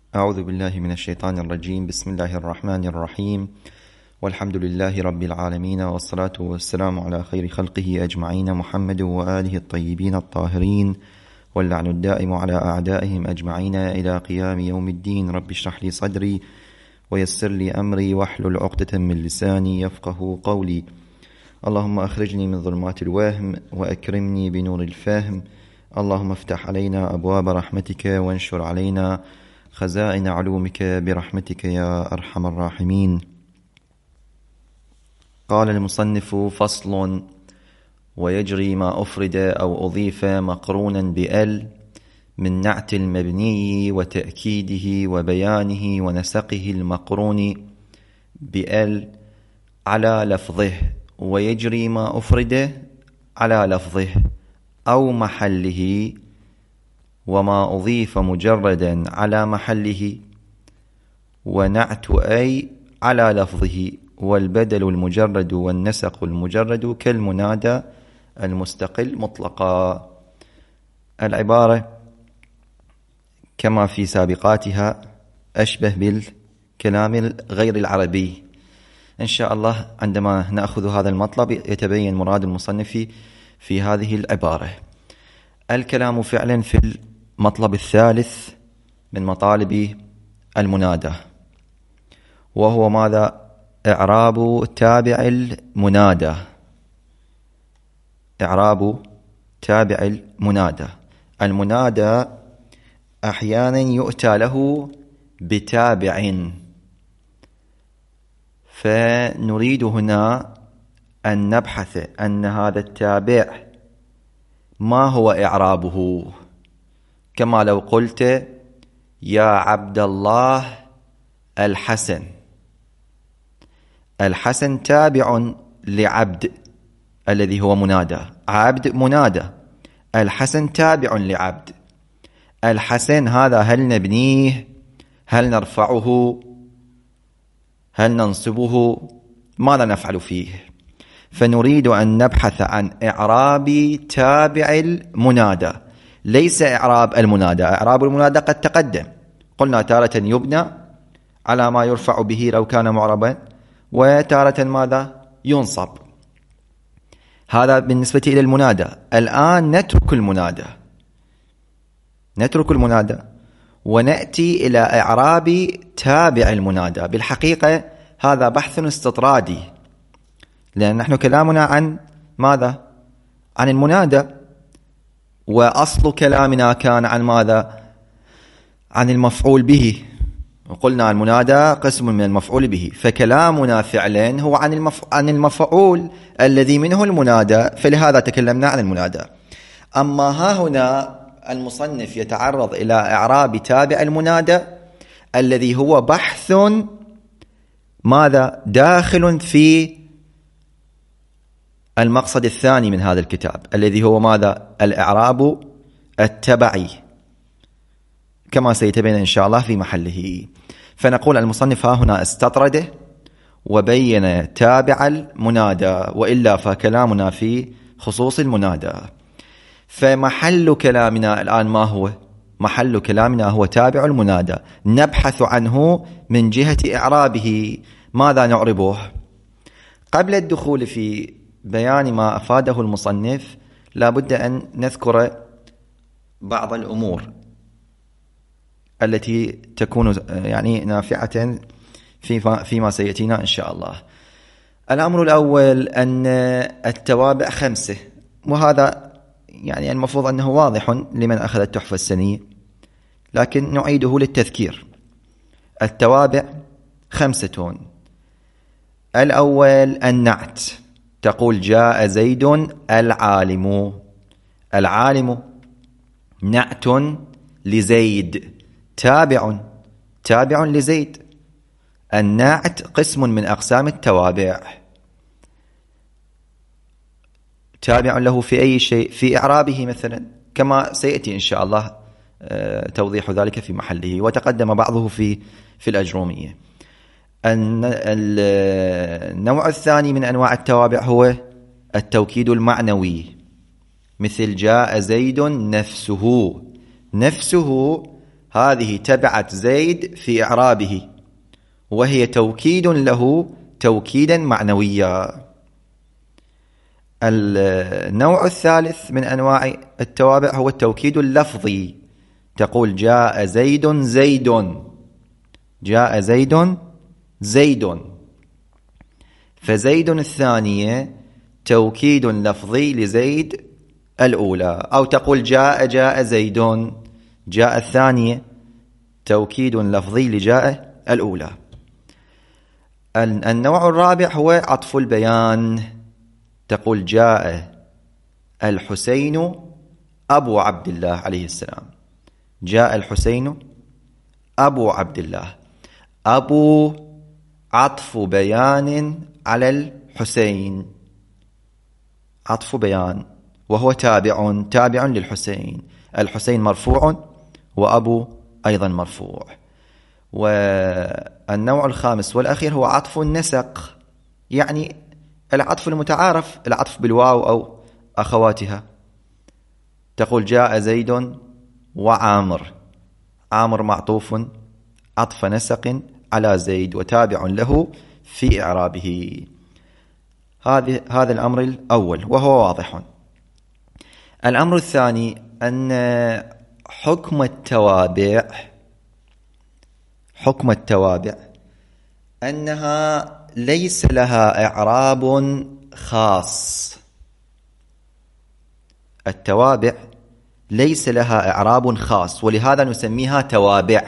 أعوذ بالله من الشيطان الرجيم. بسم الله الرحمن الرحيم، والحمد لله رب العالمين، والصلاة والسلام على خير خلقه أجمعين، محمد وآله الطيبين الطاهرين، واللعن الدائم على أعدائهم أجمعين إلى قيام يوم الدين. رب اشرح لي صدري ويسر لي أمري واحلل عقدة من لساني يفقه قولي. اللهم أخرجني من ظلمات الوهم وأكرمني بنور الفهم. اللهم افتح علينا أبواب رحمتك وانشر علينا خزائن علومك برحمتك يا أرحم الراحمين. قال المصنف: فصل: ويجري ما أفرد أو أضيف مقرونا بأل من نعت المبني وتأكيده وبيانه ونسقه المقرون بأل على لفظه. ويجري ما أفرد على لفظه أو محله، وما أضيف مجردا على محله، ونعت أي على لفظه، والبدل المجرد والنسق المجرد كالمنادى المستقل مطلقا. العبارة كما في سابقاتها أشبه بالكلام غير العربي. إن شاء الله عندما نأخذ هذا المطلب يتبين مراد المصنف في هذه العبارة. الكلام فعلا في المطلب الثالث من مطالب المنادى، وهو ماذا؟ إعراب تابع المنادى. إعراب تابع المنادى. المنادى أحيانا يؤتى له بتابع، فنريد هنا أن نبحث أن هذا التابع ما هو إعرابه، كما لو قلت يا عبد الله الحسن. الحسن تابع لعبد الذي هو منادى، عبد منادى، الحسن تابع لعبد. الحسن هذا هل نبنيه؟ هل نرفعه؟ هل ننصبه؟ ماذا نفعل فيه؟ فنريد أن نبحث عن إعراب تابع المنادى، ليس إعراب المنادى. إعراب المنادى قد تقدم، قلنا تارة يبنى على ما يرفع به لو كان معربا، وتارة ماذا؟ ينصب. هذا بالنسبة إلى المنادى. الآن نترك المنادى، نترك المنادى ونأتي إلى إعراب تابع المنادى. بالحقيقة هذا بحث استطرادي، لأن نحن كلامنا عن ماذا؟ عن المنادى، وأصل كلامنا كان عن ماذا؟ عن المفعول به، وقلنا المنادى قسم من المفعول به، فكلامنا فعلا هو عن المفعول الذي منه المنادى، فلهذا تكلمنا عن المنادى. أما ها هنا المصنف يتعرض إلى إعراب تابع المنادى الذي هو بحث ماذا؟ داخل في المقصد الثاني من هذا الكتاب، الذي هو ماذا؟ الإعراب التبعي، كما سيتبين إن شاء الله في محله. فنقول المصنف ها هنا استطرده وبين تابع المنادى، وإلا فكلامنا في خصوص المنادى. فمحل كلامنا الآن ما هو؟ محل كلامنا هو تابع المنادى، نبحث عنه من جهة إعرابه. ماذا نعربه؟ قبل الدخول في بيان ما أفاده المصنف لا بد أن نذكر بعض الأمور التي تكون يعني نافعة فيما سيأتينا إن شاء الله. الأمر الأول أن التوابع 5، وهذا يعني المفروض أنه واضح لمن أخذ التحفة السنية، لكن نعيده للتذكير. التوابع 5. الأول النعت، تقول جاء زيد العالم. العالم نعت لزيد، تابع لزيد. النعت قسم من أقسام التوابع، تابع له في أي شيء؟ في إعرابه مثلا، كما سيأتي إن شاء الله توضيح ذلك في محله، وتقدم بعضه في الأجرومية. النوع الثاني من أنواع التوابع هو التوكيد المعنوي، مثل جاء زيد نفسه. نفسه هذه تبعت زيد في إعرابه، وهي توكيد له توكيدا معنويا. النوع الثالث من أنواع التوابع هو التوكيد اللفظي. تقول جاء زيد زيد، جاء زيد زيد، فزيد الثانية توكيد لفظي لزيد الأولى. أو تقول جاء زيد، جاء الثانية توكيد لفظي لجاء الأولى. النوع الرابع هو عطف البيان. تقول جاء الحسين أبو عبد الله عليه السلام، جاء الحسين أبو عبد الله. أبو عطف بيان على الحسين، عطف بيان، وهو تابع للحسين. الحسين مرفوع وأبو أيضا مرفوع. والنوع الخامس والأخير هو عطف النسق، يعني العطف المتعارف، العطف بالواو أو أخواتها. تقول جاء زيد وعامر، عامر معطوف عطف نسق على زيد وتابع له في إعرابه. هذا الأمر الأول وهو واضح. الأمر الثاني أن حكم التوابع أنها ليس لها إعراب خاص. التوابع ليس لها إعراب خاص، ولهذا نسميها توابع،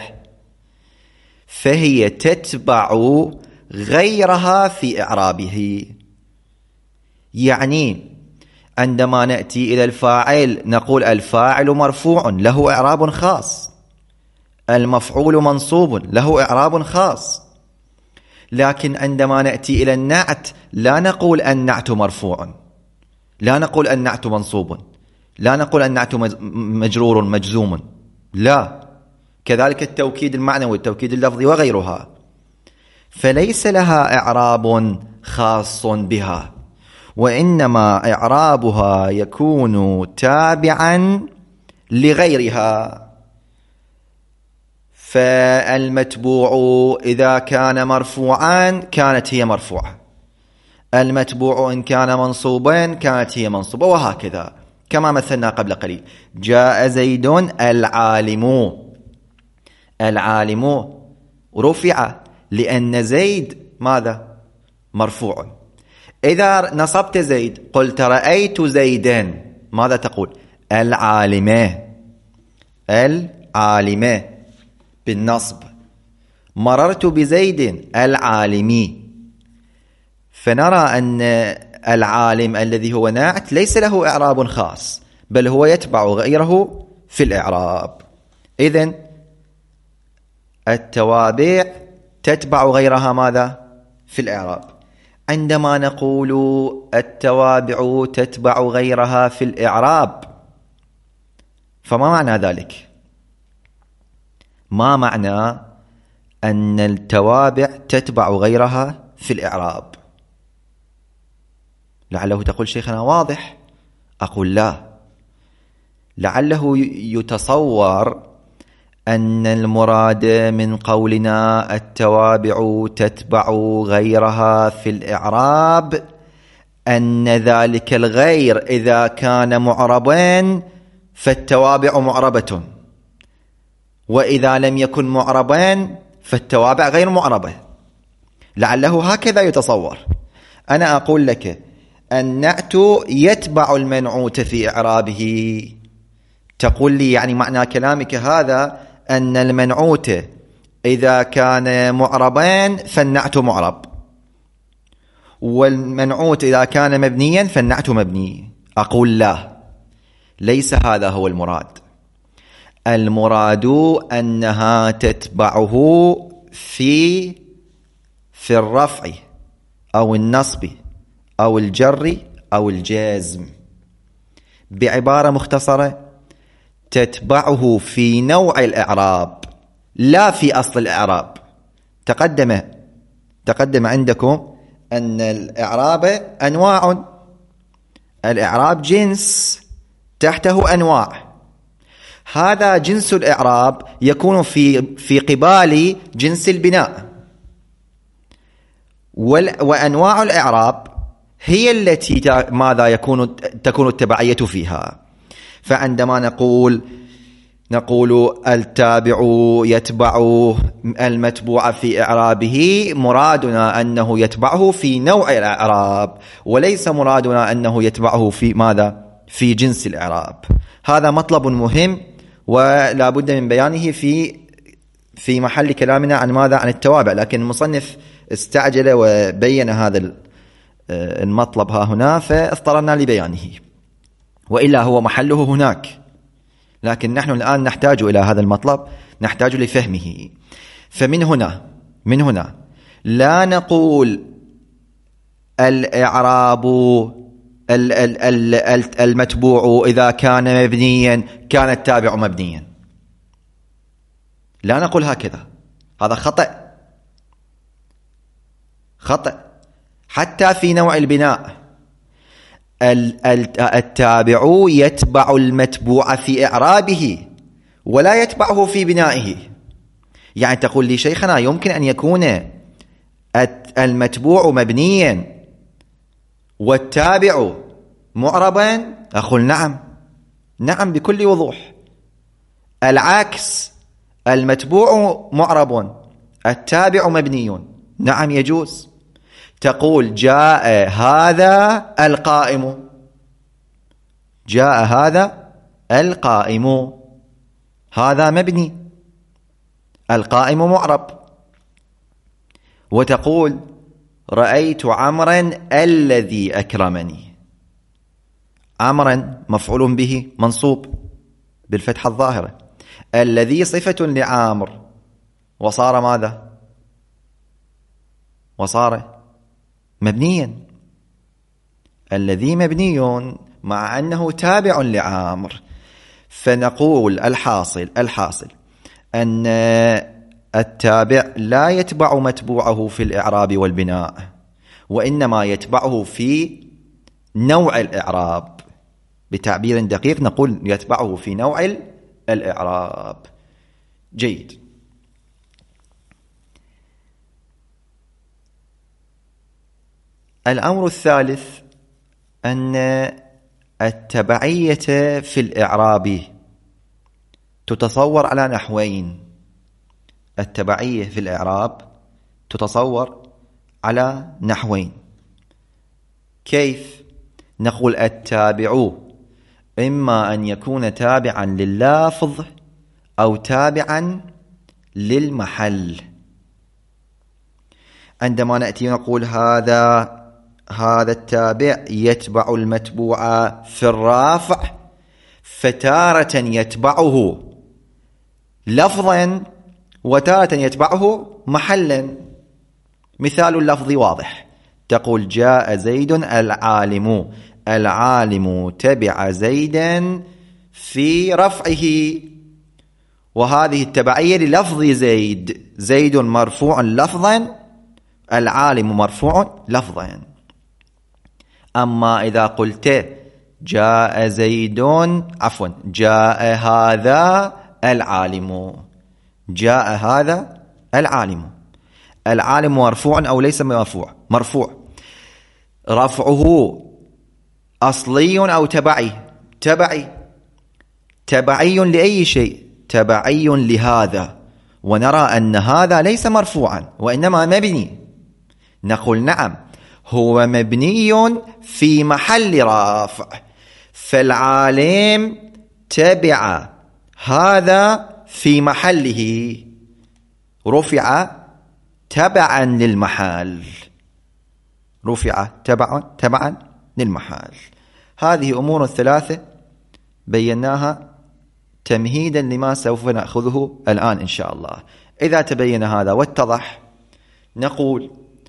فهي تتبع غيرها في إعرابه. يعني عندما نأتي إلى الفاعل نقول الفاعل مرفوع له إعراب خاص، المفعول منصوب له إعراب خاص. لكن عندما نأتي إلى النعت لا نقول النعت مرفوع، لا نقول النعت منصوب، لا نقول النعت مجرور مجزوم، لا. كذلك التوكيد المعنوي، التوكيد اللفظي وغيرها، فليس لها إعراب خاص بها، وإنما إعرابها يكون تابعا لغيرها. فالمتبوع إذا كان مرفوعا كانت هي مرفوعة، المتبوع إن كان منصوبا كانت هي منصوبة، وهكذا كما مثلنا قبل قليل. جاء زيد العالم، العالم رفع لأن زيد ماذا؟ مرفوع. إذا نصبت زيد قلت رأيت زيدا، ماذا تقول؟ العالمة، العالمة بالنصب. مررت بزيد العالمي. فنرى أن العالم الذي هو ناعت ليس له إعراب خاص، بل هو يتبع غيره في الإعراب. إذن التوابع تتبع غيرها ماذا؟ في الإعراب. عندما نقول التوابع تتبع غيرها في الإعراب، فما معنى ذلك؟ ما معنى أن التوابع تتبع غيرها في الإعراب؟ لعله تقول شيخنا واضح. أقول لا، لعله يتصور أن المراد من قولنا التوابع تتبع غيرها في الإعراب أن ذلك الغير إذا كان معربا فالتوابع معربة، وإذا لم يكن معربا فالتوابع غير معربة. لعله هكذا يتصور. أنا أقول لك النعت يتبع المنعوت في إعرابه. تقول لي يعني معنى كلامك هذا أن المنعوت إذا كان معربا فالنعت معرب، والمنعوت إذا كان مبنيا فالنعت مبني. أقول لا، ليس هذا هو المراد. المراد أنها تتبعه في الرفع أو النصب أو الجر أو الجزم. بعبارة مختصرة، تتبعه في نوع الإعراب لا في أصل الإعراب. تقدم عندكم أن الإعراب أنواع، الإعراب جنس تحته أنواع. هذا جنس الإعراب يكون في قبال جنس البناء، وأنواع الإعراب هي التي ماذا تكون التبعية فيها. فعندما نقول التابع يتبع المتبوع في إعرابه، مرادنا أنه يتبعه في نوع الإعراب، وليس مرادنا أنه يتبعه في ماذا؟ في جنس الإعراب. هذا مطلب مهم ولا بد من بيانه في محل كلامنا عن ماذا؟ عن التوابع. لكن المصنف استعجل وبين هذا المطلب ها هنا فاضطررنا لبيانه، وإلا هو محله هناك، لكن نحن الآن نحتاج إلى هذا المطلب، نحتاج لفهمه. فمن هنا لا نقول الإعراب المتبوع إذا كان مبنيا كان التابع مبنيا، لا نقول هكذا، هذا خطأ. حتى في نوع البناء التابع يتبع المتبوع في إعرابه ولا يتبعه في بنائه. يعني تقول لي شيخنا يمكن أن يكون المتبوع مبنيا والتابع معربا؟ أقول نعم بكل وضوح. العكس، المتبوع معرب التابع مبني، نعم يجوز. تقول جاء هذا القائم، جاء هذا القائم، هذا مبني، القائم معرب. وتقول رأيت عمرا الذي أكرمني، عمرا مفعول به منصوب بالفتحة الظاهرة، الذي صفة لعامر، وصار ماذا؟ وصار مبنيا. الذي مبني مع أنه تابع لعامر. فنقول الحاصل أن التابع لا يتبع متبوعه في الإعراب والبناء، وإنما يتبعه في نوع الإعراب. بتعبير دقيق نقول يتبعه في نوع الإعراب. جيد. الأمر الثالث أن التبعية في الإعراب تتصور على نحوين. التبعية في الإعراب تتصور على نحوين. كيف؟ نقول التابع إما أن يكون تابعا لللافظ أو تابعا للمحل. عندما نأتي نقول هذا التابع يتبع المتبوع في الرافع، فتارة يتبعه لفظا وتارة يتبعه محلا. مثال اللفظ واضح، تقول جاء زيد العالم، العالم تبع زيدا في رفعه، وهذه التبعية للفظ زيد مرفوع لفظا، العالم مرفوع لفظا. أما إذا قلت جاء هذا العالم، جاء هذا العالم، العالم مرفوع أو ليس مرفوع. رفعه أصلي أو تبعي لأي شيء؟ تبعي لهذا، ونرى أن هذا ليس مرفوعا وإنما مبني. نقول نعم هو مبني في محل رفع، فالعالم تبع هذا في محله، رفع تبعا للمحل، رفع تبعا للمحل. هذه أمور ثلاثة بيناها تمهيدا لما سوف نأخذه الآن إن شاء الله. إذا تبين هذا واتضح، نقول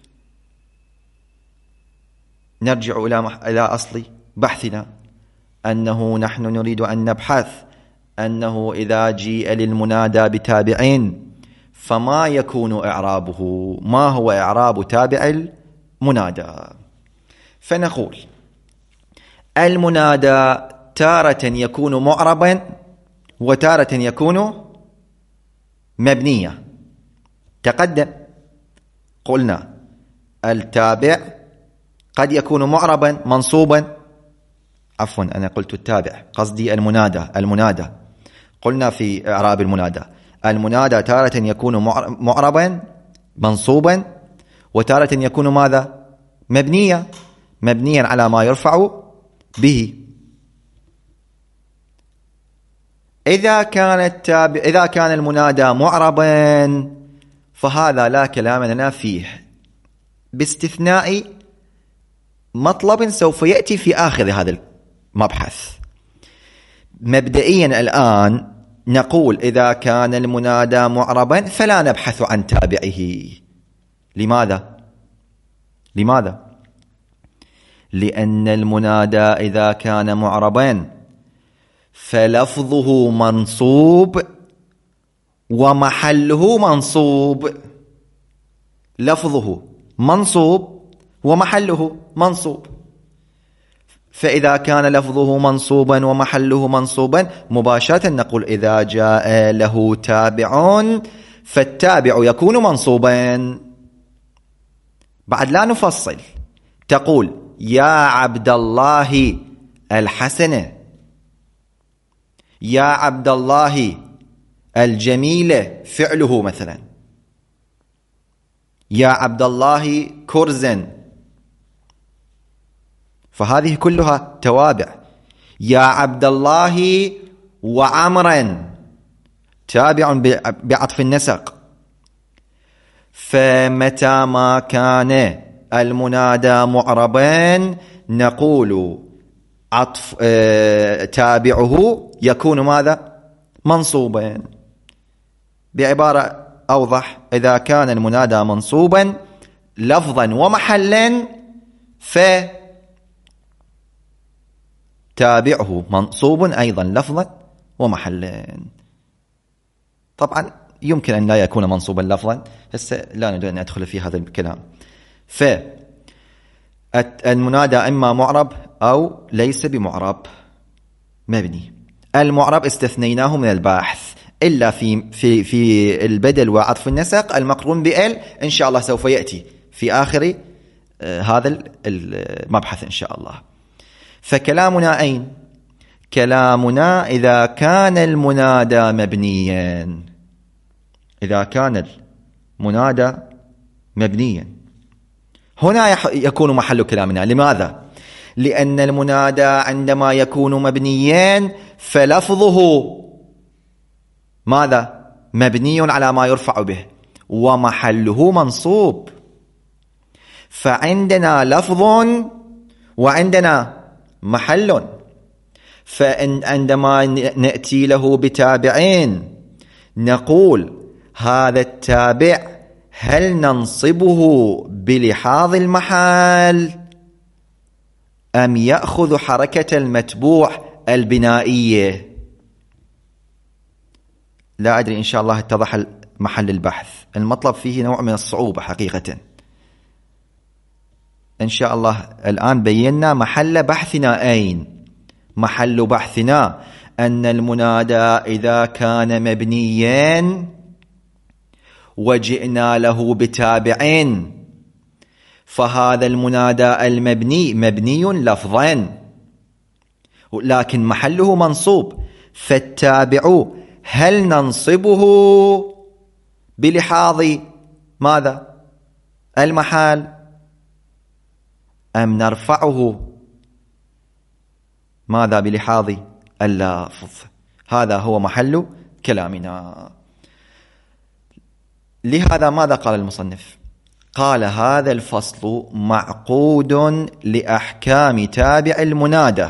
نرجع إلى أصل بحثنا، أنه نحن نريد أن نبحث أنه إذا جيء للمنادى بتابعين فما يكون إعرابه، ما هو إعراب تابع المنادى. فنقول المنادى تارة يكون معربا وتارة يكون مبنية. تقدم قلنا التابع قد يكون معربا منصوبا، عفوا أنا قلت التابع قصدي المنادى. قلنا في إعراب المنادى تارة يكون معربا منصوبا، وتارة يكون ماذا؟ مبنيا على ما يرفع به. إذا كان المنادى معربا فهذا لا كلام لنا فيه، باستثناء مطلب سوف يأتي في آخر هذا المبحث. مبدئيا الآن نقول إذا كان المنادى معربا فلا نبحث عن تابعه. لماذا؟ لأن المنادى إذا كان معربا فلفظه منصوب ومحله منصوب. لفظه منصوب ومحله منصوب، فإذا كان لفظه منصوبا ومحله منصوبا مباشرة نقول إذا جاء له تابع فالتابع يكون منصوبا. بعد لا نفصل، تقول يا عبد الله الحسن، يا عبد الله الجميل فعله مثلا، يا عبد الله كرزا، فهذه كلها توابع. يا عبد الله وعمرا تابع بعطف النسق. فمتى ما كان المنادى معربا نقول عطف تابعه يكون ماذا؟ منصوبا. بعبارة أوضح، إذا كان المنادى منصوبا لفظا ومحلا فتابعه منصوب أيضا لفظا ومحلا. طبعا يمكن أن لا يكون منصوبا لفظا، هسه لا نريد أن ندخل في هذا الكلام. فالمنادى إما معرب أو ليس بمعرب مبني. المعرب استثنيناه من الباحث إلا في البدل وعطف النسق المقرون بال، إن شاء الله سوف يأتي في آخر هذا المبحث إن شاء الله. فكلامنا أين؟ كلامنا إذا كان المنادى مبنيا. إذا كان المنادى مبنيا هنا يكون محل كلامنا. لماذا؟ لأن المنادى عندما يكون مبنيا فلفظه ماذا؟ مبني على ما يرفع به ومحله منصوب. فعندنا لفظ وعندنا محل. فعندما نأتي له بتابعين نقول هذا التابع هل ننصبه بلحاظ المحل أم يأخذ حركة المتبوع البنائية؟ لا أدري، إن شاء الله اتضح محل البحث. المطلب فيه نوع من الصعوبة حقيقة. إن شاء الله الآن بينا محل بحثنا أين. محل بحثنا أن المنادى إذا كان مبنيا وجئنا له بتابعين فهذا المنادى المبني مبني لفظا لكن محله منصوب. فالتابع هل ننصبه بلحاظ ماذا؟ المحل أم نرفعه ماذا؟ بلحاظ اللفظ. هذا هو محل كلامنا. لهذا ماذا قال المصنف؟ قال هذا الفصل معقود لأحكام تابع المنادى،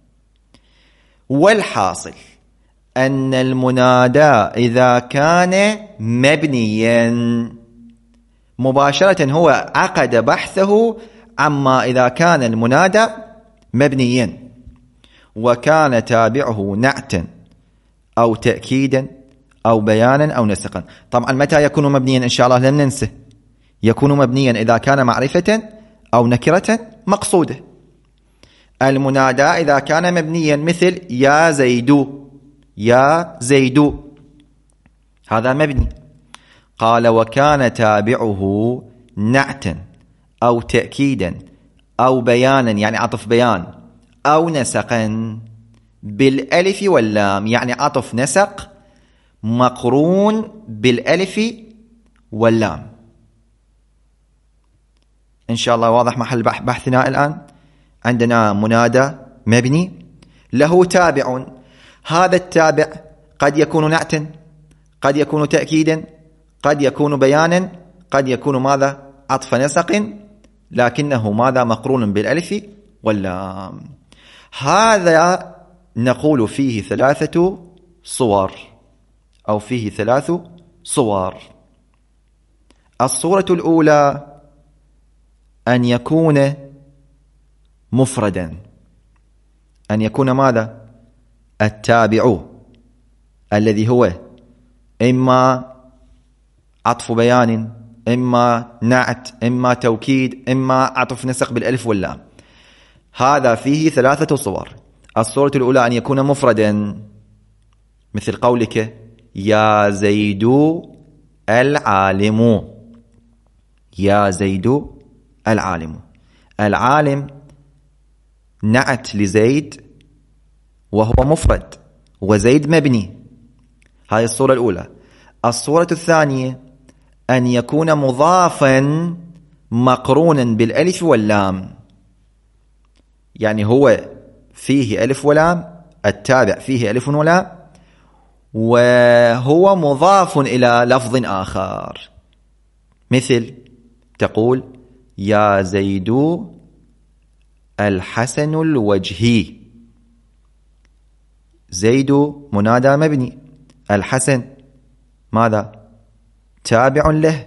والحاصل أن المنادى إذا كان مبنيا مباشرة هو عقد بحثه عما إذا كان المنادى مبنيا وكان تابعه نعتا أو تأكيدا أو بيانا أو نسقا. طبعا متى يكون مبنيا؟ إن شاء الله لم ننسه، يكون مبنيا إذا كان معرفة أو نكرة مقصودة. المنادى إذا كان مبنيا مثل يا زيد، يا زيد، هذا مبني. قال وكان تابعه نعتا أو تأكيدا أو بيانا يعني عطف بيان أو نسقا بالألف واللام، يعني عطف نسق مقرون بالألف واللام. إن شاء الله واضح محل بحثنا الآن. عندنا منادى مبني له تابع، هذا التابع قد يكون نعتا، قد يكون تأكيدا، قد يكون بيانا، قد يكون ماذا؟ عطف نسق، لكنه ماذا؟ مقرون بالألف واللام. هذا نقول فيه 3 صور أو فيه 3 صور. الصورة الأولى أن يكون مفردا، أن يكون ماذا؟ التابع الذي هو إما عطف بيان، إما نعت، إما توكيد، إما عطف نسق بالألف واللام. هذا فيه 3 صور. الصورة الأولى أن يكون مفردا، مثل قولك يا زيد العالم، يا زيد العالم. العالم نعت لزيد وهو مفرد، وزيد مبني. هذه الصورة الأولى. الصورة الثانية أن يكون مضافا مقرونا بالألف واللام، يعني هو فيه ألف ولام، التابع فيه ألف ولام، وهو مضاف إلى لفظ آخر، مثل تقول يا زيد الحسن الوجهي. زيد منادى مبني، الحسن ماذا؟ تابع له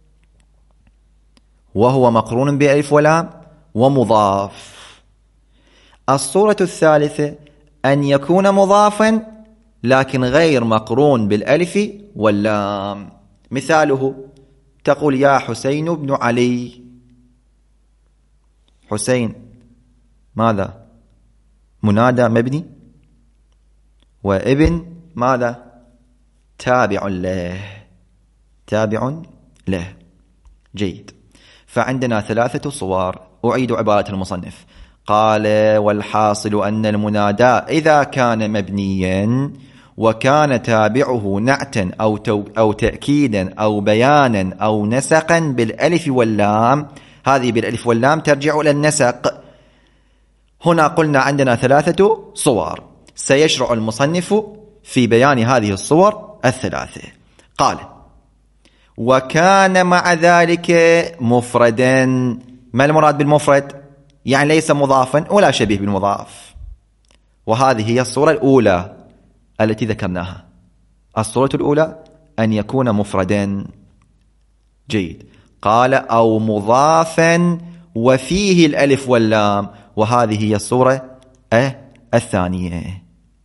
وهو مقرون بألف ولام ومضاف. الصورة الثالثة أن يكون مضافا لكن غير مقرون بالألف واللام، مثاله تقول يا حسين بن علي. حسين ماذا؟ منادى مبني، وابن ماذا؟ تابع له، تابع له. جيد. فعندنا 3 صور. أعيد عبارة المصنف. قال والحاصل أن المنادى إذا كان مبنيا وكان تابعه نعتا أو تأكيدا أو بيانا أو نسقا بالألف واللام، هذه بالألف واللام ترجع إلى النسق. هنا قلنا عندنا 3 صور، سيشرع المصنف في بيان هذه الصور 3. قال وكان مع ذلك مفردا. ما المراد بالمفرد؟ يعني ليس مضافا ولا شبيه بالمضاف. وهذه هي الصورة الأولى التي ذكرناها. الصورة الأولى أن يكون مفردا. جيد. قال أو مضافا وفيه الألف واللام، وهذه هي الصورة الثانية.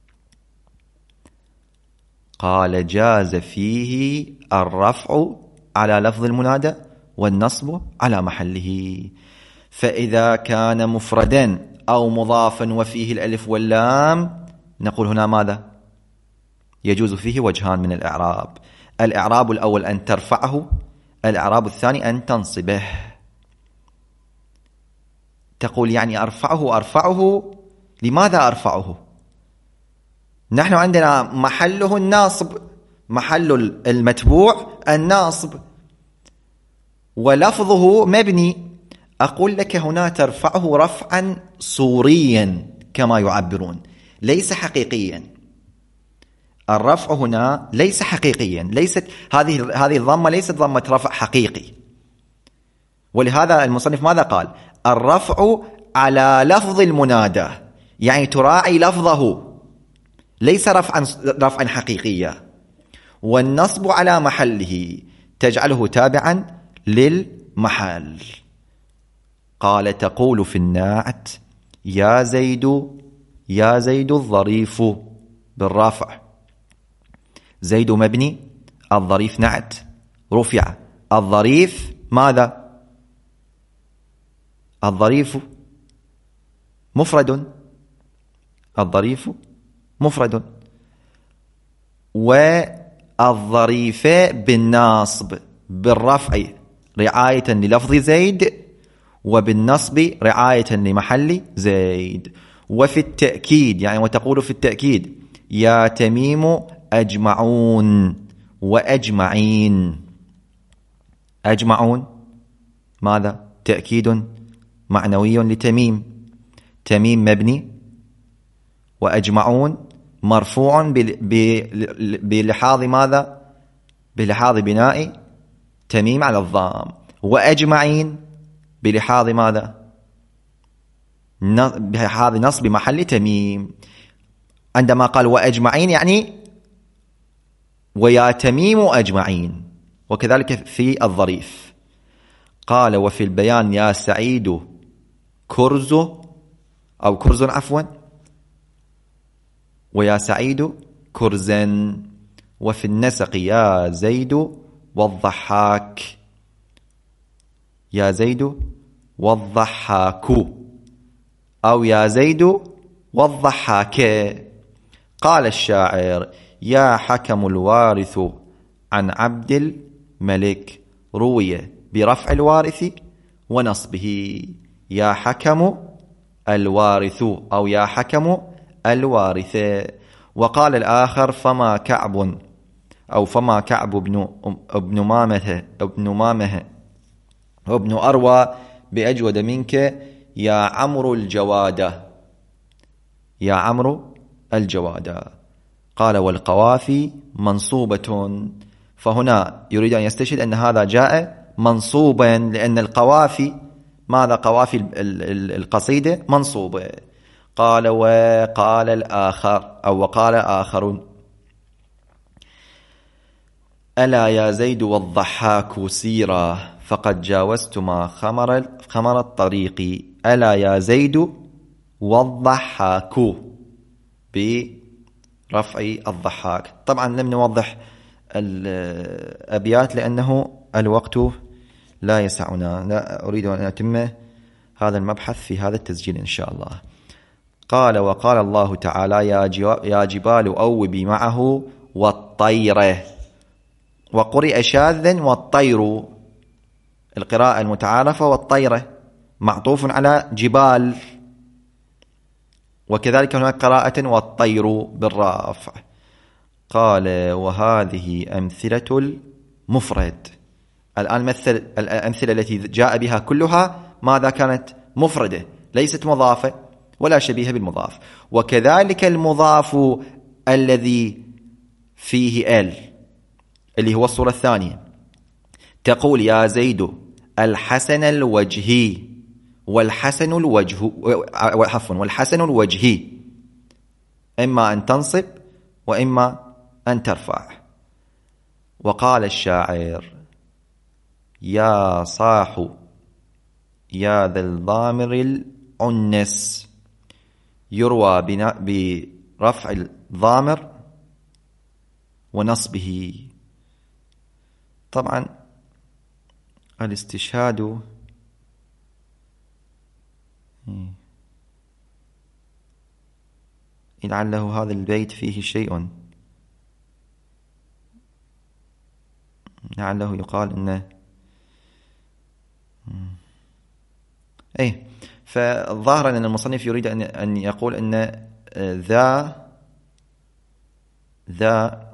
قال جاز فيه الرفع على لفظ المنادى والنصب على محله. فإذا كان مفردا أو مضافا وفيه الألف واللام، نقول هنا ماذا؟ يجوز فيه وجهان من الإعراب. الإعراب الأول أن ترفعه، الإعراب الثاني أن تنصبه. تقول يعني أرفعه، لماذا أرفعه؟ نحن عندنا محله الناصب، محل المتبوع الناصب، ولفظه مبني. أقول لك هنا ترفعه رفعا صوريا كما يعبرون، ليس حقيقيا. الرفع هنا ليس حقيقيا، ليست هذه الضمة ليست ضمة رفع حقيقي. ولهذا المصنف ماذا قال؟ الرفع على لفظ المنادى، يعني تراعي لفظه، ليس رفعا حقيقيا. والنصب على محله، تجعله تابعا للمحل. قال تقول في الناعت يا زيد الظريف بالرافع. زيد مبني، الظريف نعت، رفع. الظريف ماذا؟ الظريف مفرد، الظريف مفرد. والظريفة بالناصب بالرفع رعاية للفظ زيد، وبالنصب رعاية لمحل زيد. وفي التأكيد يعني وتقول في التأكيد يا تميم أجمعون وأجمعين. أجمعون ماذا؟ تأكيد معنوي لتميم، تميم مبني، وأجمعون مرفوع بلحاظ ماذا؟ بلحاظ بناء تميم على الضام. وأجمعين بلحاظ ماذا؟ بلحاظ نصب محل تميم. عندما قال وأجمعين يعني ويا تميم أجمعين. وكذلك في الظريف قال وفي البيان يا سعيد كرز أو كرز عفوا، ويا سعيد كرزا. وفي النسق يا زيد والضحاك، يا زيد والضحاك أو يا زيد والضحاك. قال الشاعر يا حكم الوارث عن عبد الملك، روي برفع الوارث ونصبه يا حكم الوارث أو يا حكم الوارث. وقال الآخر فما كعب أو فما كعب ابن مامه وابن أروى بأجود منك يا عمرو الجوادة، يا عمرو الجوادة. قال والقوافي منصوبة، فهنا يريد أن يستشهد أن هذا جاء منصوبا لأن القوافي ماذا؟ قوافي القصيدة منصوبة. قال وقال الآخر أو وقال آخر ألا يا زيد والضحاك سيرا فقد جاوزت ما خمر الطريق. ألا يا زيد والضحاك برفع الضحاك. طبعا لم نوضح الأبيات لأنه الوقت لا يسعنا، لا أريد أن أتم هذا المبحث في هذا التسجيل إن شاء الله. قال وقال الله تعالى يا جبال أوبي معه والطير، وقرئ شاذا والطير القراءة المتعارفة، والطير معطوف على جبال. وكذلك هناك قراءة والطير بالرافع. قال وهذه أمثلة المفرد. الآن مثل الأمثلة التي جاء بها كلها ماذا؟ كانت مفردة ليست مضافة ولا شبيهة بالمضاف. وكذلك المضاف الذي فيه ال اللي هو الصورة الثانية، تقول يا زيد الحسن الوجهي، والحسن الوجه عفوا والحسن الوجهي إما أن تنصب وإما أن ترفع. وقال الشاعر يا صاح يا ذا الضامر العنس، يروى برفع الضامر ونصبه. طبعا الاستشهاد لعله هذا البيت فيه شيء، لعله يقال إنه فظاهرا أن المصنف يريد أن يقول أن ذا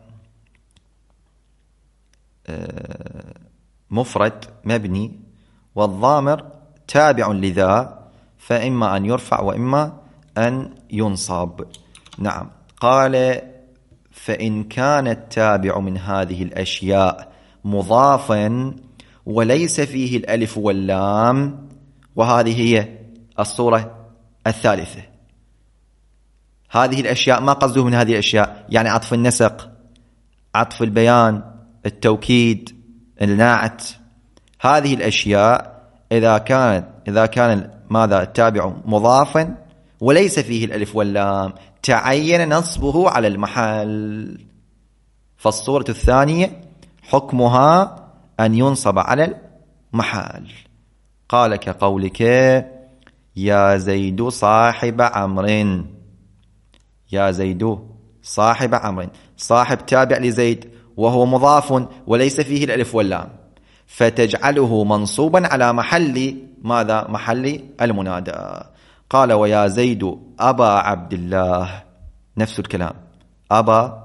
مفرد مبني والضامر تابع لذا، فإما أن يرفع وإما أن ينصب. نعم. قال فإن كان التابع من هذه الأشياء مضافا وليس فيه الألف واللام، وهذه هي الصورة الثالثة. هذه الأشياء ما قصده من هذه الأشياء؟ يعني عطف النسق، عطف البيان، التوكيد، النعت. هذه الأشياء إذا كان ماذا؟ التابع مضافا وليس فيه الألف واللام تعين نصبه على المحل. فالصورة الثانية حكمها أن ينصب على المحل. قال كقولك يا زيد صاحب عمرو، يا زيد صاحب عمرو، صاحب تابع لزيد وهو مضاف وليس فيه الألف واللام، فتجعله منصوبا على محل ماذا؟ محل المنادى. قال ويا زيد أبا عبد الله، نفس الكلام، أبا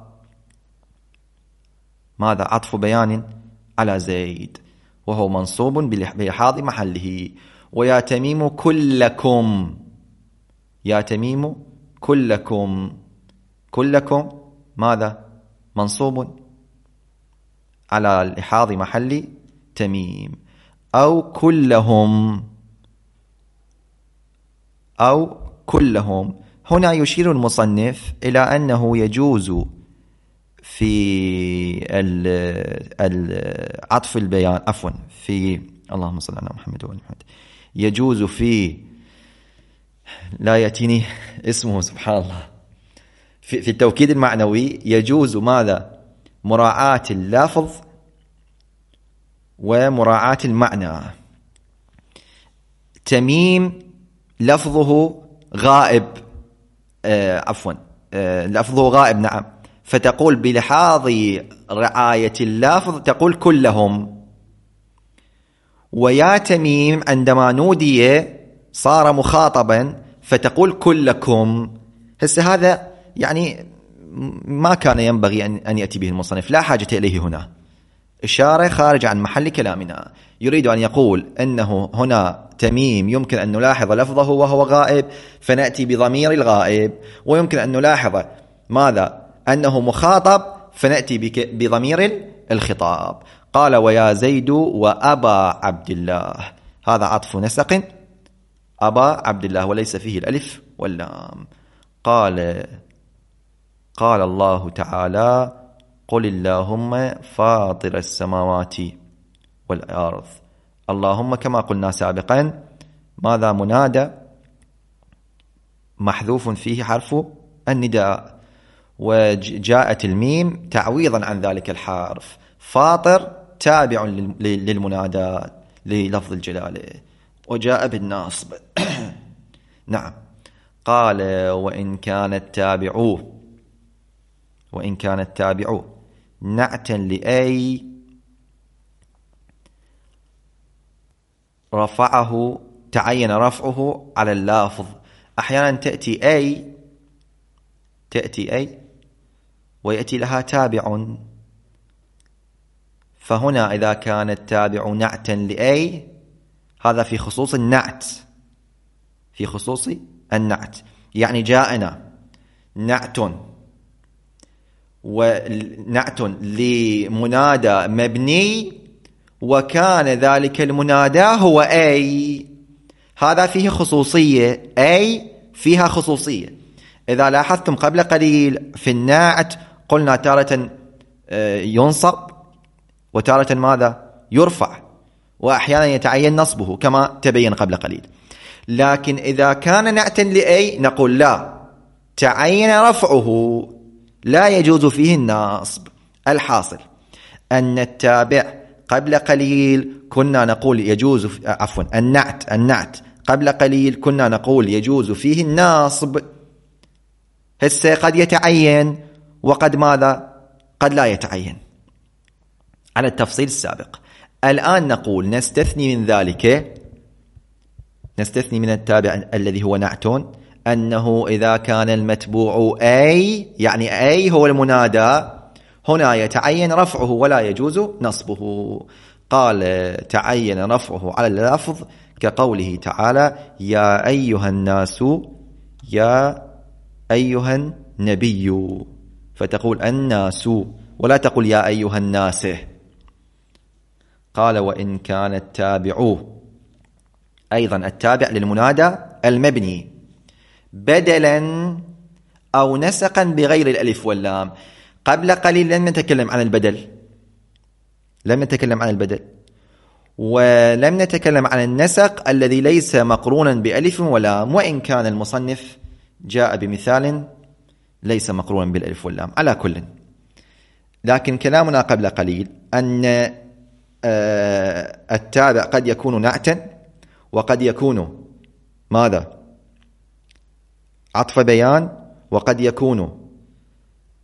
ماذا؟ عطف بيان على زيد وهو منصوب بلحاظ محله. ويا تميم كلكم، يا تميم كلكم، كلكم ماذا؟ منصوب على لحاظ محل تميم. أو كلهم، أو كلهم. هنا يشير المصنف إلى أنه يجوز في عطف البيان، عفوا، في اللهم صل على محمد وآل محمد، يجوز في، لا يأتيني اسمه سبحان الله، في التوكيد المعنوي يجوز ماذا؟ مراعاة اللفظ ومراعاة المعنى. تميم لفظه غائب، عفوا، لفظه غائب، نعم، فتقول بلحاظ رعاية اللفظ تقول كلهم. ويا تميم عندما نودي صار مخاطبا فتقول كلكم. هسه هذا يعني ما كان ينبغي أن يأتي به المصنف، لا حاجة إليه هنا، إشارة خارج عن محل كلامنا. يريد أن يقول أنه هنا تميم يمكن أن نلاحظ لفظه وهو غائب فنأتي بضمير الغائب، ويمكن أن نلاحظ ماذا؟ أنه مخاطب فنأتي بضمير الخطاب. قال ويا زيد وأبا عبد الله، هذا عطف نسق، أبا عبد الله وليس فيه الألف واللام. قال الله تعالى قل اللهم فاطر السماوات والأرض. اللهم كما قلنا سابقا ماذا؟ منادى محذوف فيه حرف النداء، وجاءت الميم تعويضا عن ذلك الحرف. فاطر تابع للمنادى للفظ الجلالة وجاء بالناصب. نعم. قال وإن كانت تابعوه نعتا لأي رفعه، تعين رفعه على اللافظ. أحيانا تأتي أي ويأتي لها تابع، فهنا إذا كان التابع نعتا لأي هذا في خصوص النعت، في خصوص النعت، يعني جاءنا نعت ونعت لمنادى مبني وكان ذلك المنادى هو أي، هذا فيه خصوصية، أي فيها خصوصية. إذا لاحظتم قبل قليل في الناعت قلنا تارة ينصب وتارة ماذا؟ يرفع، وأحيانا يتعين نصبه كما تبين قبل قليل. لكن إذا كان نعتا لأي نقول لا، تعين رفعه، لا يجوز فيه النصب. الحاصل أن التابع قبل قليل كنا نقول يجوز، عفوا، النعت قبل قليل كنا نقول يجوز فيه النصب، هسه قد يتعين وقد ماذا؟ قد لا يتعين، على التفصيل السابق. الآن نقول نستثني من ذلك، نستثني من التابع الذي هو نعتون أنه إذا كان المتبوع أي، يعني أي هو المنادى، هنا يتعين رفعه ولا يجوز نصبه. قال تعين رفعه على اللفظ كقوله تعالى يا أيها الناس، يا أيها النبي، فتقول الناس ولا تقول يا أيها الناس. قال وإن كان التابع، أيضا التابع للمنادى المبني، بدلا أو نسقا بغير الألف واللام. قبل قليل لم نتكلم عن البدل، ولم نتكلم عن النسق الذي ليس مقرونا بألف ولام، وإن كان المصنف جاء بمثال ليس مقرونا بالألف واللام. على كل، لكن كلامنا قبل قليل أن التابع قد يكون نعتا وقد يكون ماذا؟ عطف بيان، وقد يكون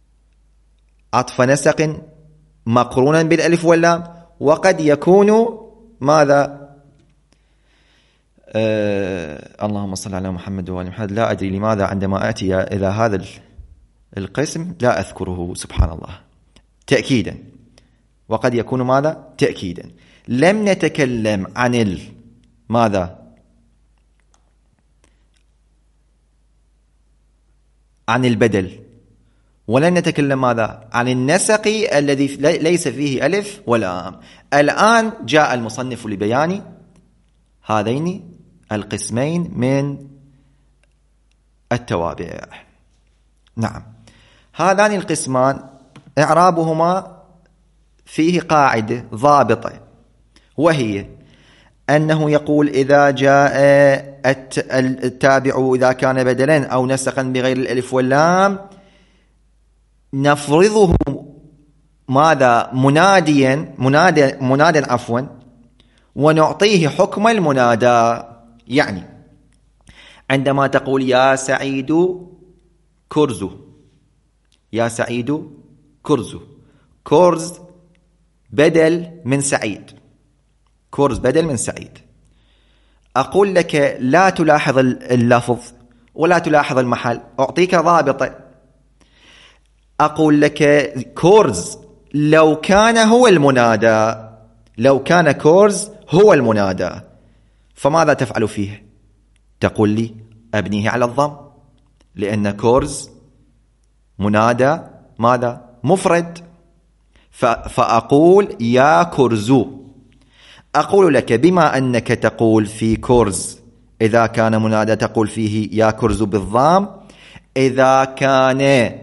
عطف نسق مقرونا بالألف واللام، وقد يكون ماذا؟ اللهم صل على محمد وآل محمد. لا أدري لماذا عندما أتي إلى هذا القسم لا أذكره، سبحان الله. تأكيدا، وقد يكون ماذا؟ تأكيدا. لم نتكلم عن ماذا؟ عن البدل، ولن نتكلم ماذا؟ عن النسق الذي ليس فيه ألف ولام. الآن جاء المصنف لبيان هذين القسمين من التوابع. نعم، هذان القسمان إعرابهما فيه قاعدة ضابطة، وهي أنه يقول إذا جاء التابع إذا كان بدلا أو نسقا بغير الألف واللام نفرضه ماذا؟ منادا عفوا، ونعطيه حكم المنادى. يعني عندما تقول يا سعيد كرز، يا سعيد كرز، كرز بدل من سعيد، كرز بدل من سعيد. أقول لك لا تلاحظ اللفظ ولا تلاحظ المحل، أعطيك ضابطة. أقول لك كورز لو كان هو المنادى، لو كان كورز هو المنادى، فماذا تفعل فيه؟ تقول لي أبنيه على الضم، لأن كورز منادى ماذا؟ مفرد. فأقول يا كرزو. أقول لك بما أنك تقول في كورز إذا كان منادى تقول فيه يا كرزو بالضم، إذا كان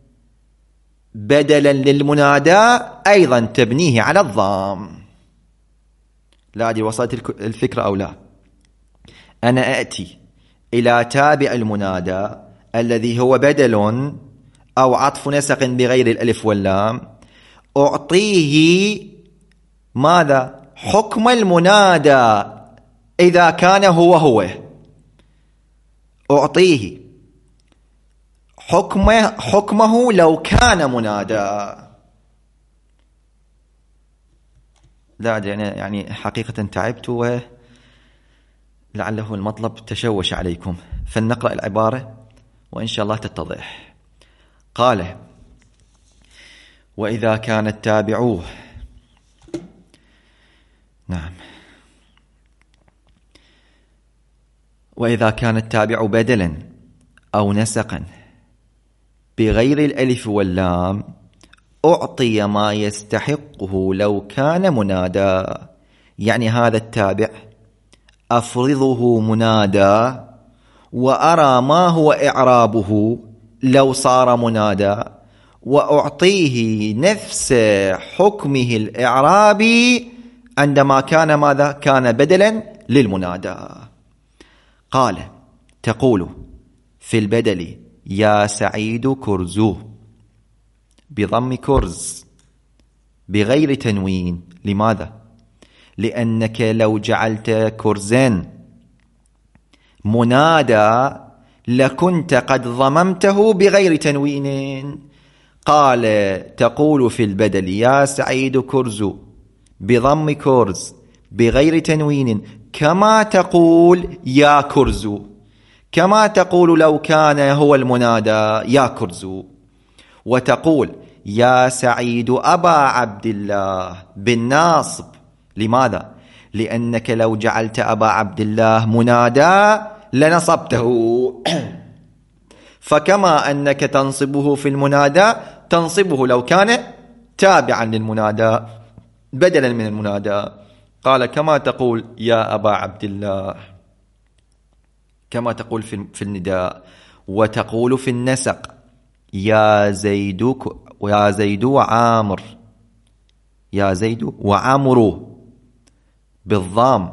بدلا للمنادى أيضا تبنيه على الضم. لا أدري وصلت الفكرة أو لا. أنا أأتي إلى تابع المنادى الذي هو بدل أو عطف نسق بغير الألف واللام، أعطيه ماذا؟ حكم المنادى إذا كان هو، أعطيه حكمه لو كان منادى. لا أدري، يعني حقيقة تعبت، ولعله المطلب تشوش عليكم، فلنقرأ العبارة وإن شاء الله تتضح. قال وإذا كان التابع، نعم، وإذا كان التابع بدلا أو نسقا بغير الألف واللام أعطي ما يستحقه لو كان منادى. يعني هذا التابع أفرضه منادى وأرى ما هو إعرابه لو صار منادى، وأعطيه نفس حكمه الإعرابي عندما كان ماذا؟ كان بدلا للمنادى. قال تقول في البدل يا سعيد كرزو بضم كرز بغير تنوين. لماذا؟ لأنك لو جعلت كرزا منادى لكنت قد ضممته بغير تنوين. قال تقول في البدل يا سعيد كرزو بضم كرز بغير تنوين، كما تقول يا كرزو، كما تقول لو كان هو المنادى يا كرزو. وتقول يا سعيد أبا عبد الله بالناصب. لماذا؟ لأنك لو جعلت أبا عبد الله منادى لنصبته فكما أنك تنصبه في المنادى تنصبه لو كان تابعا للمنادى بدلا من المنادى. قال كما تقول يا أبا عبد الله، كما تقول في النداء. وتقول في النسق يا زيد ويا زيد وعامر، يا زيد وعمرو بالضم،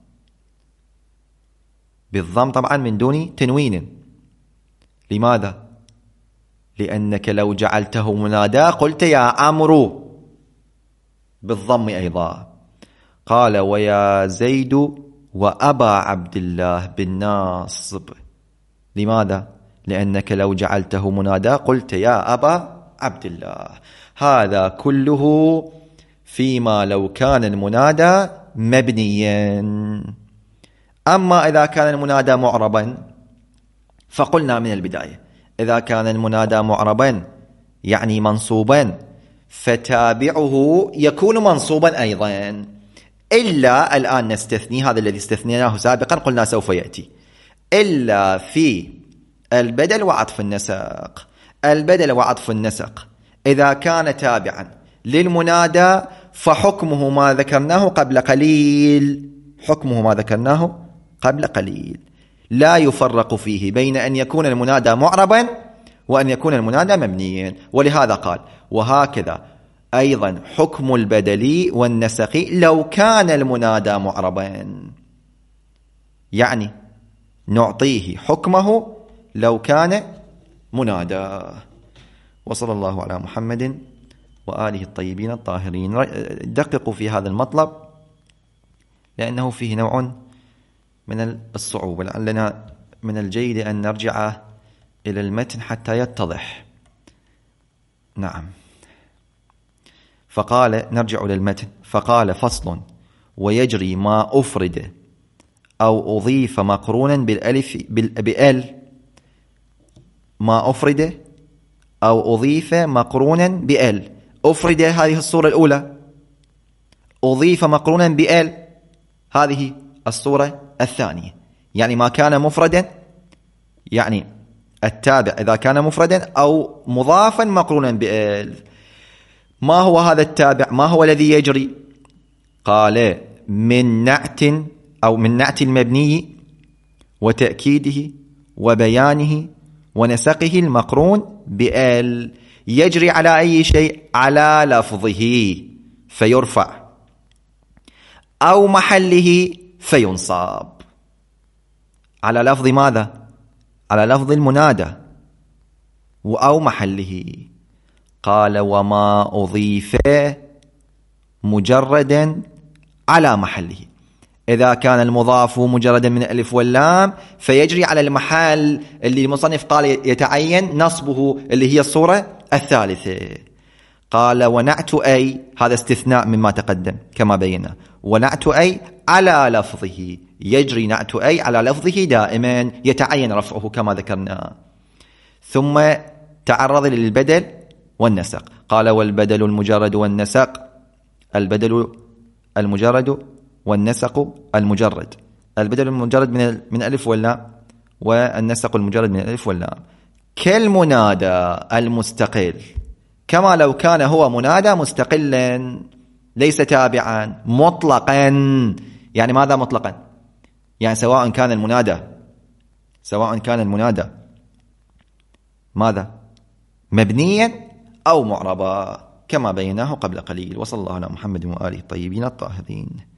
بالضم طبعا من دون تنوين. لماذا؟ لأنك لو جعلته منادى قلت يا عمرو بالضم أيضا. قال ويا زيد وأبا عبد الله بالناصب. لماذا؟ لأنك لو جعلته منادى قلت يا أبا عبد الله. هذا كله فيما لو كان المنادى مبنيا. أما إذا كان المنادى معربا فقلنا من البداية إذا كان المنادى معربا يعني منصوبا فتابعه يكون منصوبا أيضا، إلا الآن نستثني هذا الذي استثنيناه سابقا قلنا سوف يأتي، إلا في البدل وعطف النسق. البدل وعطف النسق إذا كان تابعا للمنادى فحكمه ما ذكرناه قبل قليل، حكمه ما ذكرناه قبل قليل، لا يفرق فيه بين أن يكون المنادى معربا وأن يكون المنادى مبنيا. ولهذا قال وهكذا أيضا حكم البدل والنسق لو كان المنادى معربا، يعني نعطيه حكمه لو كان منادى. وصلى الله على محمد وآله الطيبين الطاهرين. دققوا في هذا المطلب لأنه فيه نوع من الصعوبة، لعلنا من الجيد أن نرجع إلى المتن حتى يتضح. نعم. فقال نرجع إلى المتن. فقال فصل ويجري ما أفرد أو أضيف مقرونا بالألف بأل، ما أفرد أو أضيف مقرونا بأل. أفرد هذه الصورة الأولى، أضيف مقرونا بأل هذه الصورة الثانية. يعني ما كان مفردا، يعني التابع إذا كان مفردا أو مضافا مقرونا بأل. ما هو هذا التابع؟ ما هو الذي يجري؟ قال من نعت أو من نعت المبني وتأكيده وبيانه ونسقه المقرون بأل. يجري على أي شيء؟ على لفظه فيرفع أو محله فينصاب. على لفظ ماذا؟ على لفظ المنادى أو محله. قال وما أضيف مجردا على محله. إذا كان المضاف مجردا من الألف واللام فيجري على المحل اللي المصنف قال يتعين نصبه اللي هي الصورة الثالثة. قال ونعت أي، هذا استثناء مما تقدم كما بينا، ونعت أي على لفظه، يجري نعت أي على لفظه دائما يتعين رفعه كما ذكرنا. ثم تعرض للبدل والنسق. قال والبدل المجرد والنسق، البدل المجرد والنسق المجرد، البدل المجرد من الألف واللام والنسق المجرد من الألف واللام كالمنادى المستقل، كما لو كان هو منادى مستقلا ليس تابعا مطلقا. يعني ماذا مطلقا؟ يعني سواء كان المنادى ماذا؟ مبنيا أو معربا كما بيناه قبل قليل. وصلى الله على محمد وآله الطيبين الطاهرين.